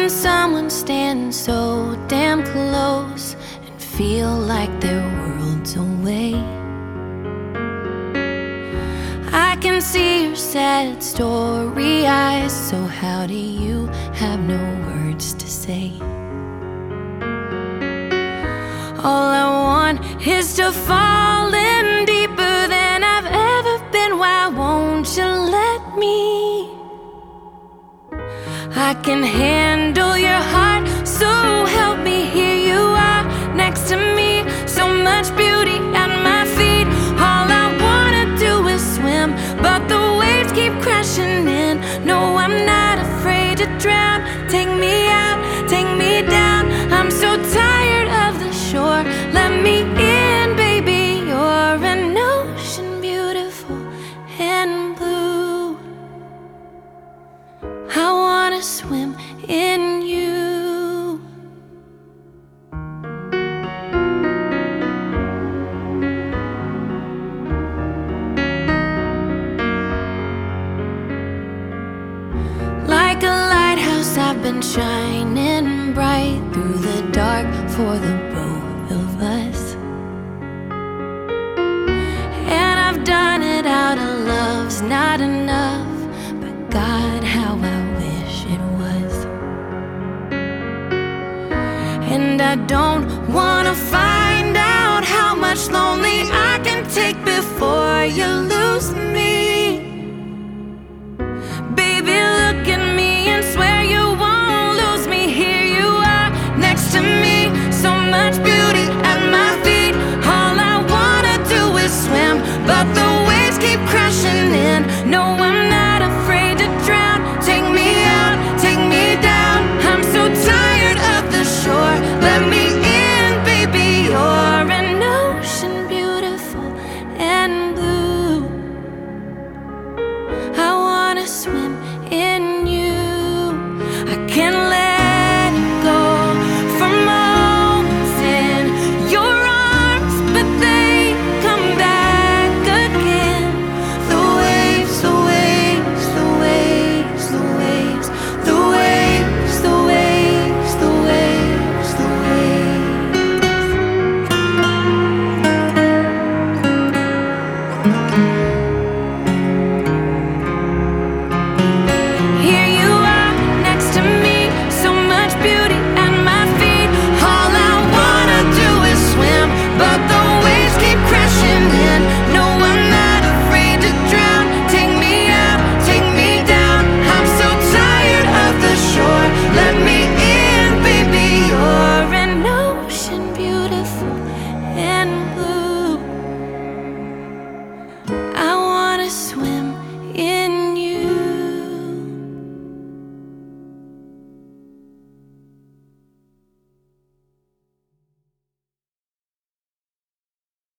when someone stands so damn close and feel like they're worlds away. I can see your sad story eyes, so how do you have no words to say? All I want is to fall in deeper than I've ever been. Why won't you let me? I can handle your heart, so help me. Here you are next to me, so much beauty at my feet. All I wanna do is swim, but the waves keep crashing in. No, I'm not afraid to drown. Take me out, take me down. I'm so tired of the shore. Let me in, baby. You're an ocean, beautiful and blue. I wanna swim in you. Like a lighthouse, I've been shining bright through the dark for the both of us. And I've done it out of love's not enough, but God, how I wish it was. And I don't wanna fight